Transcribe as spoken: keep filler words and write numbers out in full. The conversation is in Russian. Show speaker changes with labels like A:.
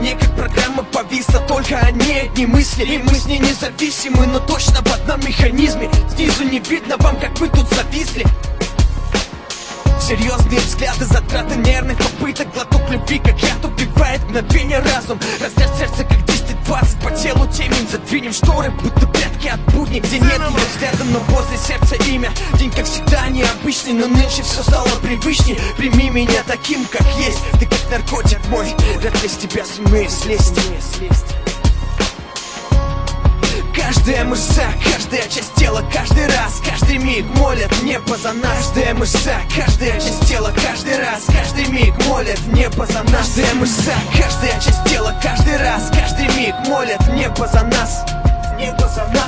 A: мне как программа повисла. Только они одни мысли, и мы с ней независимы, но точно в одном механизме. Снизу не видно вам, как мы тут зависли. Серьезные взгляды, затраты нервных попыток. Глоток любви, как яд, убивает мгновение разум. Разряд сердца, как десять-двадцать. По телу темень, задвинем шторы, будто прятки от будни, где нет ее взгляда, но возле сердца имя. День, как всегда, необычный, но нынче все стало привычней. Прими меня таким, как есть. Ты как наркотик мой, вряд ли с тебя сумею слезть. Каждая мышца, каждая часть тела, каждый раз, каждый миг молят небо за нас. Каждая мышца, каждая часть тела, каждый раз, каждый миг молят небо за нас. Каждая мышца, каждая часть тела, каждый раз, каждый миг молят небо за нас. Небо за нас.